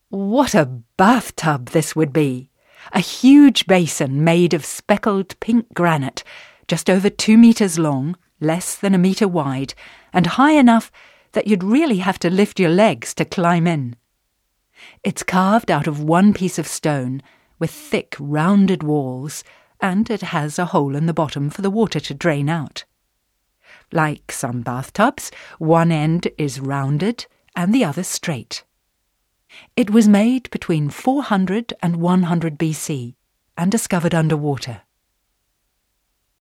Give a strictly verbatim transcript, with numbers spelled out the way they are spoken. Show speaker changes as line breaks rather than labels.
What a bathtub this would be! A huge basin made of speckled pink granite, just over two metres long, less than a metre wide, and high enough that you'd really have to lift your legs to climb in. It's carved out of one piece of stone, with thick, rounded walls, and it has a hole in the bottom for the water to drain out. Like some bathtubs, one end is rounded and the other straight. It was made between four hundred and one hundred B C and discovered underwater.